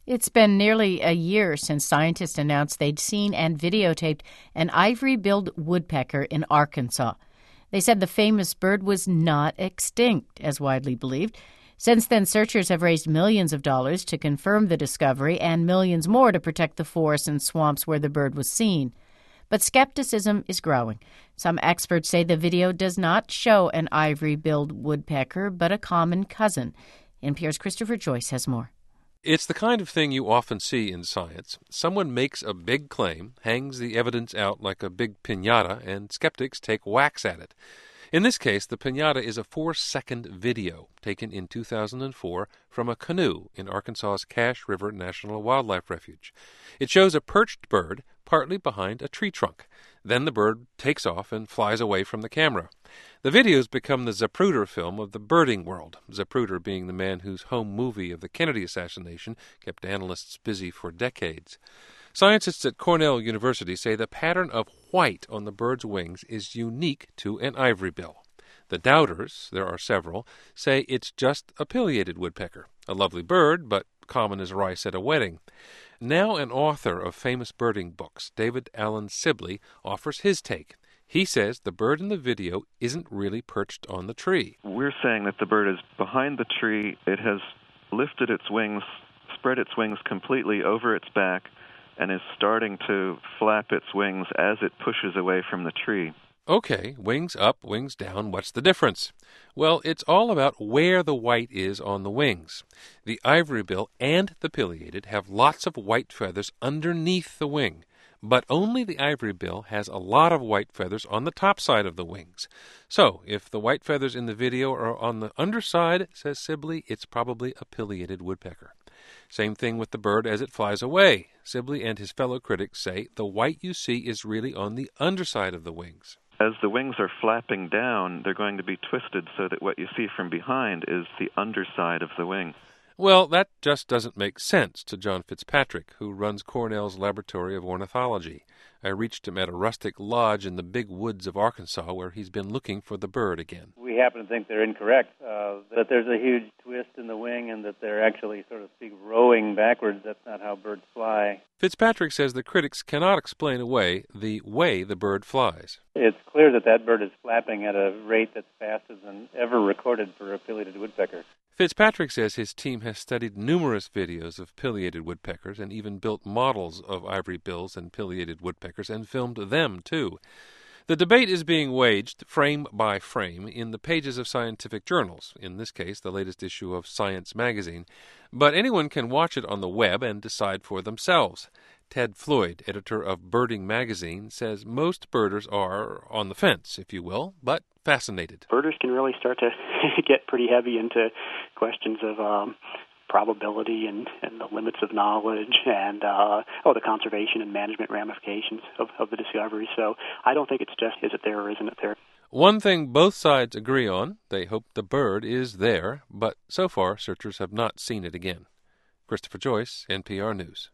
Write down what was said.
It's been nearly a year since scientists announced they'd seen and videotaped an ivory-billed woodpecker in Arkansas. They said the famous bird was not extinct, as widely believed. Since then, searchers have raised millions of dollars to confirm the discovery and millions more to protect the forests and swamps where the bird was seen. But skepticism is growing. Some experts say the video does not show an ivory-billed woodpecker, but a common cousin. NPR's Christopher Joyce has more. It's the kind of thing you often see in science. Someone makes a big claim, hangs the evidence out like a big piñata, and skeptics take whacks at it. In this case, the piñata is a 4-second video taken in 2004 from a canoe in Arkansas's Cache River National Wildlife Refuge. It shows a perched bird partly behind a tree trunk. Then the bird takes off and flies away from the camera. The videos become the Zapruder film of the birding world, Zapruder being the man whose home movie of the Kennedy assassination kept analysts busy for decades. Scientists at Cornell University say the pattern of white on the bird's wings is unique to an ivory bill. The doubters, there are several, say it's just a pileated woodpecker, a lovely bird, but common as rice at a wedding. Now an author of famous birding books, David Allen Sibley, offers his take. He says the bird in the video isn't really perched on the tree. We're saying that the bird is behind the tree. It has lifted its wings, spread its wings completely over its back, and is starting to flap its wings as it pushes away from the tree. Okay, wings up, wings down, what's the difference? Well, it's all about where the white is on the wings. The ivory bill and the pileated have lots of white feathers underneath the wing, but only the ivory bill has a lot of white feathers on the top side of the wings. So, if the white feathers in the video are on the underside, says Sibley, it's probably a pileated woodpecker. Same thing with the bird as it flies away. Sibley and his fellow critics say the white you see is really on the underside of the wings. As the wings are flapping down, they're going to be twisted so that what you see from behind is the underside of the wing. Well, that just doesn't make sense to John Fitzpatrick, who runs Cornell's Laboratory of Ornithology. I reached him at a rustic lodge in the big woods of Arkansas where he's been looking for the bird again. We happen to think they're incorrect, that there's a huge twist in the wing and that they're actually, so to speak, rowing backwards. That's not how birds fly. Fitzpatrick says the critics cannot explain away the way the bird flies. It's clear that that bird is flapping at a rate that's faster than ever recorded for a pileated woodpecker. Fitzpatrick says his team has studied numerous videos of pileated woodpeckers and even built models of ivory bills and pileated woodpeckers and filmed them, too. The debate is being waged, frame by frame, in the pages of scientific journals, in this case the latest issue of Science magazine, but anyone can watch it on the web and decide for themselves. Ted Floyd, editor of Birding magazine, says most birders are on the fence, if you will, but fascinated. Birders can really start to get pretty heavy into questions of probability and the limits of knowledge and the conservation and management ramifications of the discovery. So I don't think it's just is it there or isn't it there. One thing both sides agree on, they hope the bird is there, but so far searchers have not seen it again. Christopher Joyce, NPR News.